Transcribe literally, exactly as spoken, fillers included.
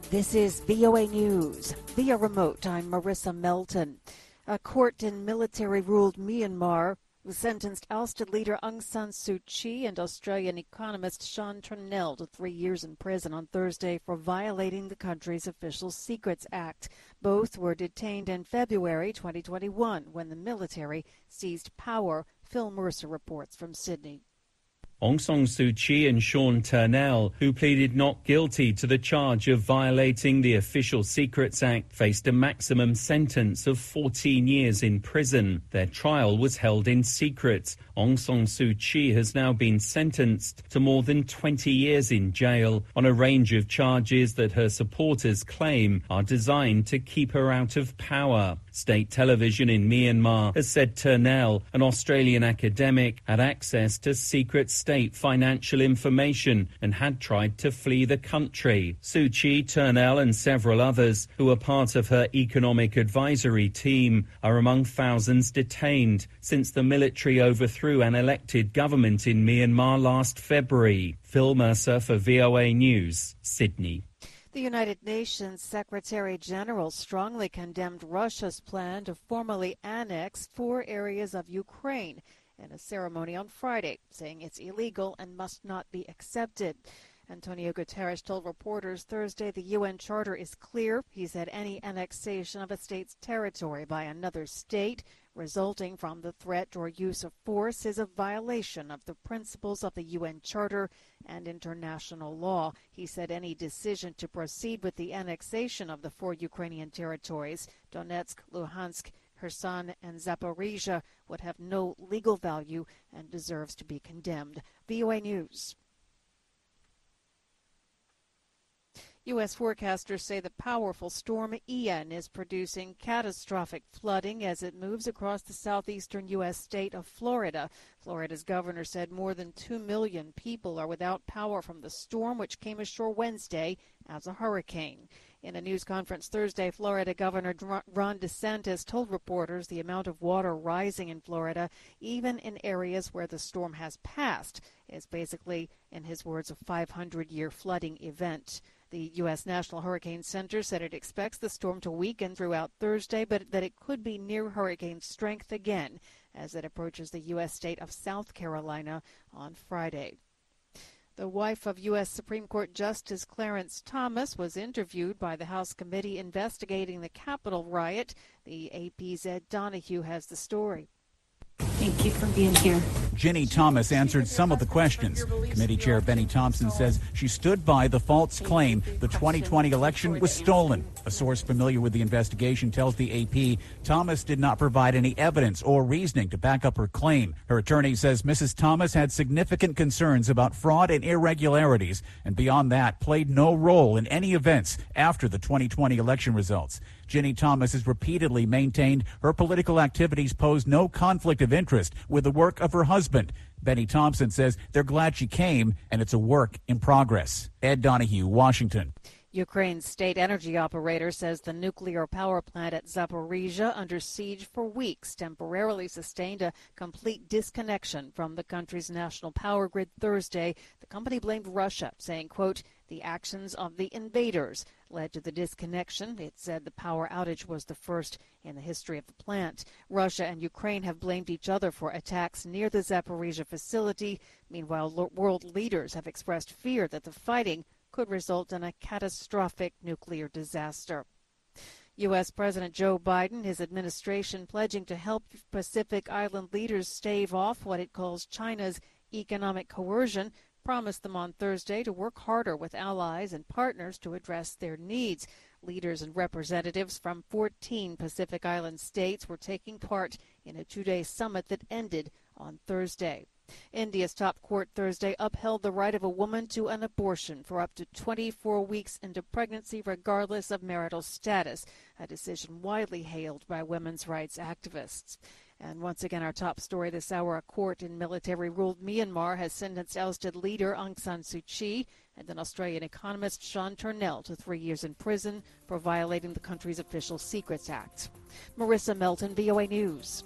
This is V O A News. Via remote, I'm Marissa Melton. A court in military-ruled Myanmar sentenced ousted leader Aung San Suu Kyi and Australian economist Sean Turnell to three years in prison on Thursday for violating the country's Official Secrets Act. Both were detained in February twenty twenty-one when the military seized power. Phil Mercer reports from Sydney. Aung San Suu Kyi and Sean Turnell, who pleaded not guilty to the charge of violating the Official Secrets Act, faced a maximum sentence of fourteen years in prison. Their trial was held in secret. Aung San Suu Kyi has now been sentenced to more than twenty years in jail on a range of charges that her supporters claim are designed to keep her out of power. State television in Myanmar has said Turnell, an Australian academic, had access to secret state financial information and had tried to flee the country. Suu Kyi, Turnell and several others who are part of her economic advisory team are among thousands detained since the military overthrew an elected government in Myanmar last February. Phil Mercer for V O A News, Sydney. The United Nations Secretary-General strongly condemned Russia's plan to formally annex four areas of Ukraine in a ceremony on Friday, saying it's illegal and must not be accepted. Antonio Guterres told reporters Thursday the U N Charter is clear. He said any annexation of a state's territory by another state resulting from the threat or use of force is a violation of the principles of the U N Charter and international law. He said any decision to proceed with the annexation of the four Ukrainian territories, Donetsk, Luhansk, Kherson and Zaporizhia, would have no legal value and deserves to be condemned. V O A News. U S forecasters say the powerful storm Ian is producing catastrophic flooding as it moves across the southeastern U S state of Florida. Florida's governor said more than two million people are without power from the storm, which came ashore Wednesday as a hurricane. In a news conference Thursday, Florida Governor Ron DeSantis told reporters the amount of water rising in Florida, even in areas where the storm has passed, is basically, in his words, a five hundred year flooding event. The U S National Hurricane Center said it expects the storm to weaken throughout Thursday, but that it could be near hurricane strength again as it approaches the U S state of South Carolina on Friday. The wife of U S Supreme Court Justice Clarence Thomas was interviewed by the House committee investigating the Capitol riot. The A P's Ed Donahue has the story. Thank you for being here. Ginny Thomas answered some of the questions. Committee Chair Benny Thompson says she stood by the false claim the twenty twenty election was stolen. A source familiar with the investigation tells the A P Thomas did not provide any evidence or reasoning to back up her claim. Her attorney says Missus Thomas had significant concerns about fraud and irregularities, and beyond that, played no role in any events after the twenty twenty election results. Ginny Thomas has repeatedly maintained her political activities pose no conflict of interest with the work of her husband. Benny Thompson says they're glad she came, and it's a work in progress. Ed Donahue, Washington. Ukraine's state energy operator says the nuclear power plant at Zaporizhia, under siege for weeks, temporarily sustained a complete disconnection from the country's national power grid Thursday. The company blamed Russia, saying, quote, the actions of the invaders led to the disconnection. It said the power outage was the first in the history of the plant. Russia and Ukraine have blamed each other for attacks near the Zaporizhia facility. Meanwhile, world leaders have expressed fear that the fighting could result in a catastrophic nuclear disaster. U S. President Joe Biden, his administration pledging to help Pacific Island leaders stave off what it calls China's economic coercion, promised them on Thursday to work harder with allies and partners to address their needs. Leaders and representatives from fourteen Pacific Island states were taking part in a two-day summit that ended on Thursday. India's top court Thursday upheld the right of a woman to an abortion for up to twenty-four weeks into pregnancy, regardless of marital status, a decision widely hailed by women's rights activists. And once again, our top story this hour, a court in military-ruled Myanmar has sentenced ousted leader Aung San Suu Kyi and an Australian economist, Sean Turnell, to three years in prison for violating the country's Official Secrets Act. Marissa Melton, V O A News.